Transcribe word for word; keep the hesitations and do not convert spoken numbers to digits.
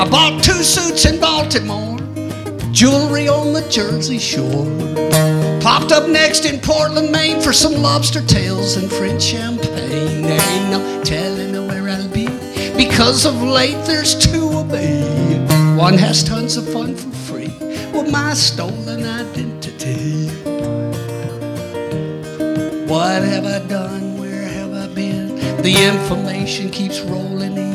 I bought two suits in Baltimore, jewelry on the Jersey Shore. Popped up next in Portland, Maine for some lobster tails and French champagne. There ain't no telling where I'll be, because of late there's two of me. One has tons of fun for free with my stolen identity. What have I done? Where have I been? The information keeps rolling in.